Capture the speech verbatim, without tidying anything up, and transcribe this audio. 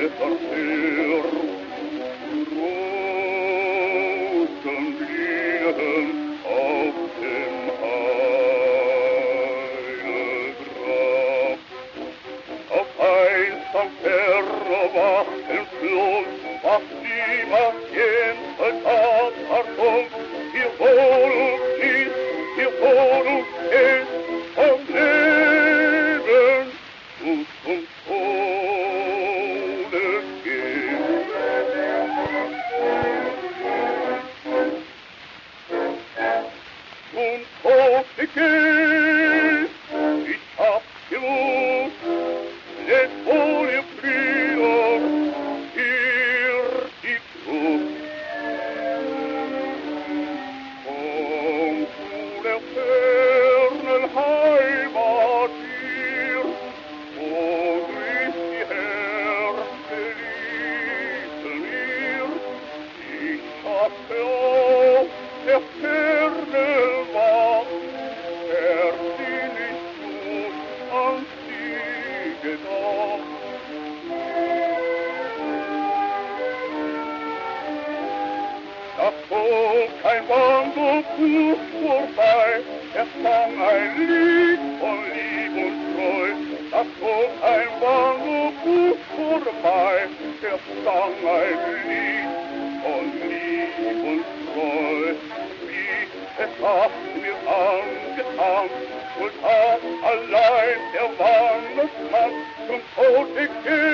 Verkehr. Roten Lieren auf dem Heidegrab. Auf einsam verwachten Fluss, was niemand jemals hat Achtung, ihr Volk ist, ihr Volk ist vom Leben und zum Tode geht. Zum Tode geht, ich hab gewusst, let wohl ihr Brüder, hier die Gruft. Komm zu der fernen Heimat hier, wo durch die Herzen ließen mir. Ich hatte auf der Ferne Wacht, ersinnig gut an sie gedacht. Da zog ein Wanderbuch vorbei, er sang ein Lied von Lieb und Treu. Da zog ein Wanderbuch vorbei, er sang ein Lied von Lieb und Treu. Wie es hat mir angetan, und hat allein der Wandersmann zum Tode geht.